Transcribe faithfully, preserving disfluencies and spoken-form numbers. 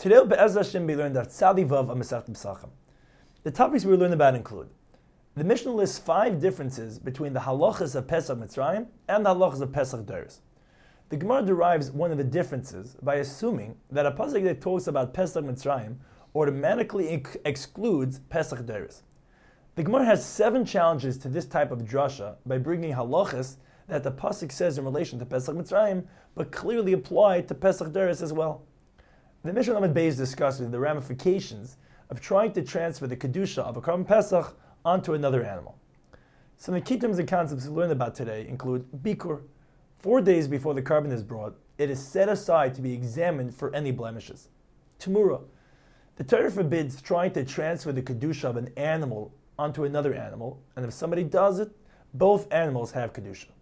Today, Be'ez Hashem, we learned that Tzadi Vav of Masechet Pesachim. The topics we learn about include: the Mishnah lists five differences between the halachas of Pesach Mitzrayim and the halachas of Pesach Doros. The Gemara derives one of the differences by assuming that a pasuk that talks about Pesach Mitzrayim automatically ex- excludes Pesach Doros. The Gemara has seven challenges to this type of drasha by bringing halachas that the pasuk says in relation to Pesach Mitzrayim, but clearly apply to Pesach Doros as well. The Mishnah Lamed Beis discusses the ramifications of trying to transfer the kedusha of a Karban Pesach onto another animal. Some of the key terms and concepts we learned about today include bikur. Four days before the carbon is brought, it is set aside to be examined for any blemishes. Tamura. The Torah forbids trying to transfer the kedusha of an animal onto another animal, and if somebody does it, both animals have kedusha.